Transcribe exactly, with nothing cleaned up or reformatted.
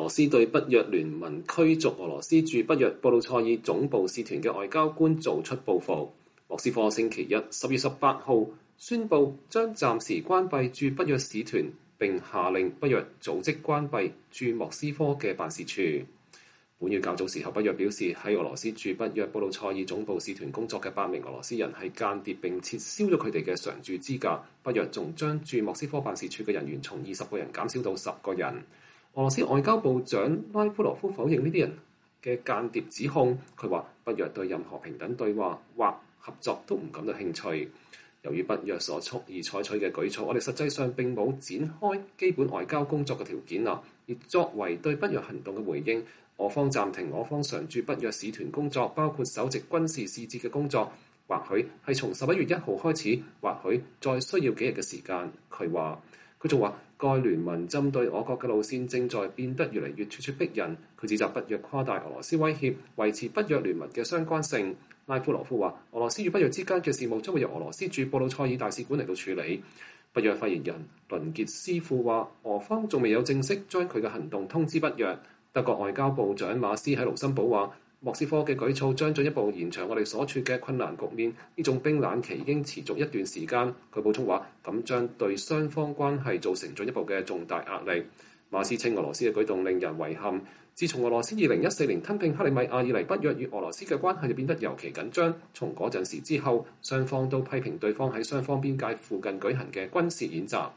羅斯對北約聯盟驅逐俄羅斯駐北約布魯塞爾總部使團嘅外交官做出報復。莫斯科星期一十月十八號宣布將暫時關閉駐北約使團，並下令北約組織關閉駐莫斯科嘅辦事處。本月較早時候，北約表示喺俄羅斯駐北約布魯塞爾總部使團工作嘅八名俄羅斯人係間諜，並撤銷咗佢哋嘅常駐資格。北約仲將駐莫斯科辦事處嘅人員從二十個人減少到十個人。俄羅斯外交部長拉夫羅夫否認呢啲人嘅間諜指控，佢話北約對任何平等對話或合作都唔感到興趣。由於北約所蓄意採取嘅舉措，我哋實際上並冇展開基本外交工作嘅條件啊，而作為對北約行動嘅回應，俄方暫停俄方常駐北約使團工作，包括首席軍事使節嘅工作，或許係從十一月一號開始，或許再需要幾日嘅時間。佢話，佢仲話，該聯盟針對我國嘅路線正在變得越嚟越咄咄逼人。佢指責北約誇大俄羅斯威脅，維持北約聯盟嘅相關性。拉夫羅夫話，俄羅斯與北約之間嘅事務將會由俄羅斯駐布魯塞爾大使館嚟到處理。北約發言人倫傑斯庫話，俄方仲未有正式將佢嘅行動通知北約。德國外交部長馬斯喺盧森堡話，莫斯科嘅舉措將進一步延長我哋所處嘅困難局面，呢種冰冷期已經持續一段時間。佢補充話，咁將對雙方關係造成進一步嘅重大壓力。馬斯稱俄羅斯嘅舉動令人遺憾。自從俄羅斯二零一四年吞併克里米亞以嚟，北約與俄羅斯嘅關係就變得尤其緊張。從嗰陣時之後，雙方都批評對方喺雙方邊界附近舉行嘅軍事演習。